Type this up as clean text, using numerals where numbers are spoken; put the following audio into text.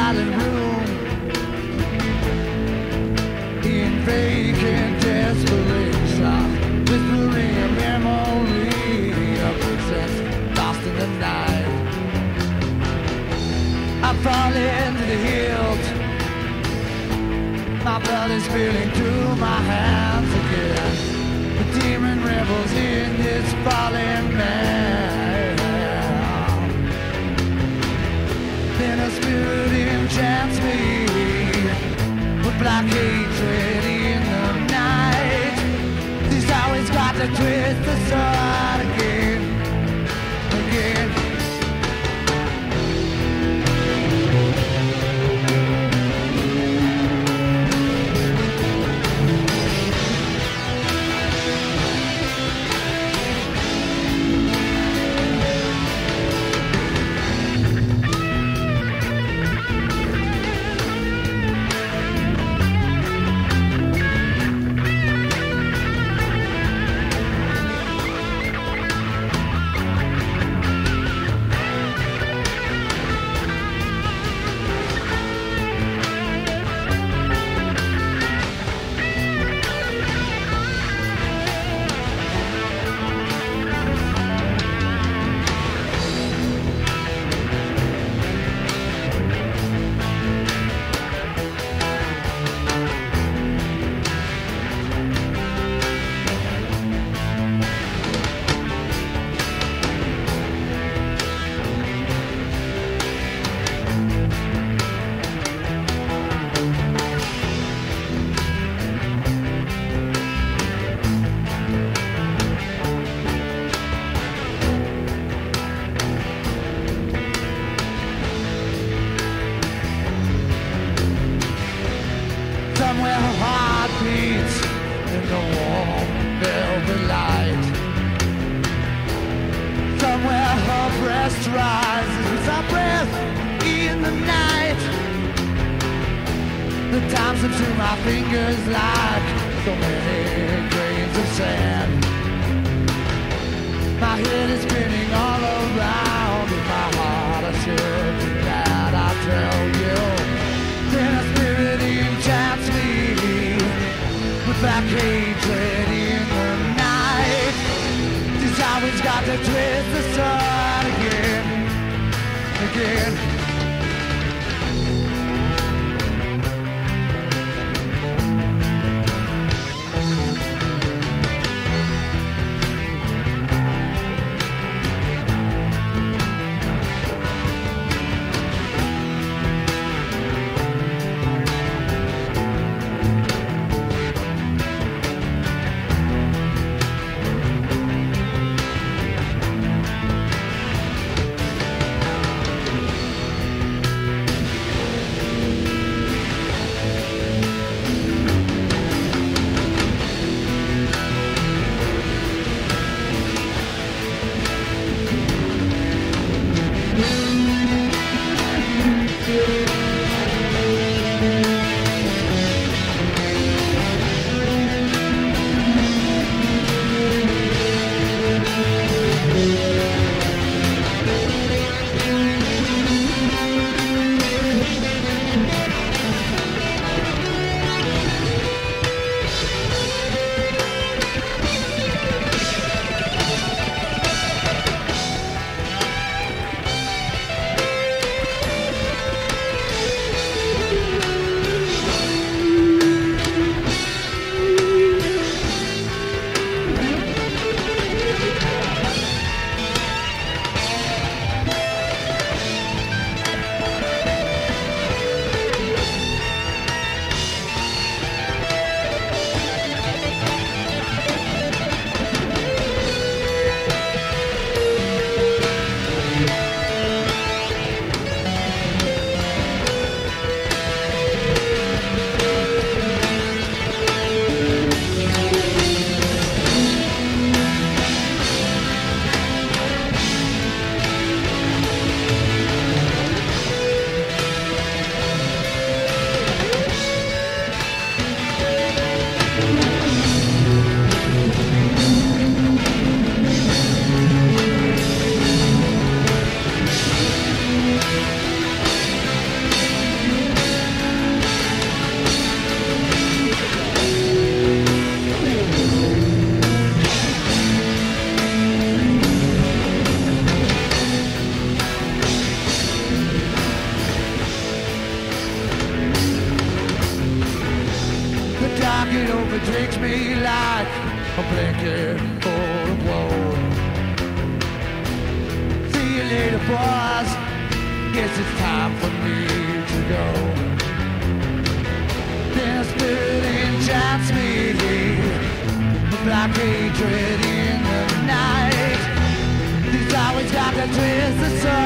silent room in vacant desperation, whispering a memory of princess lost in the night. I fall into the hilt, my blood is spilling through my hands again. The demon revels in this fallen man. Then a spirit enchants me with black hatred in the night. He's always got to twist the sword again, again. Somewhere her heart beats in the warm velvet light. Somewhere her breast rises with her breath in the night. The time slips through my fingers like so many grains of sand. My head is spinning all around, in my heart I should be glad I tell you. Then a spirit enchants me with black hatred in the night. She's always got to twist the sword again, again. me like a blanket full of woe. See you later, boys. Guess it's time for me to go. Then a spirit enchants me, black hatred in the night. He's always got to twist the sun.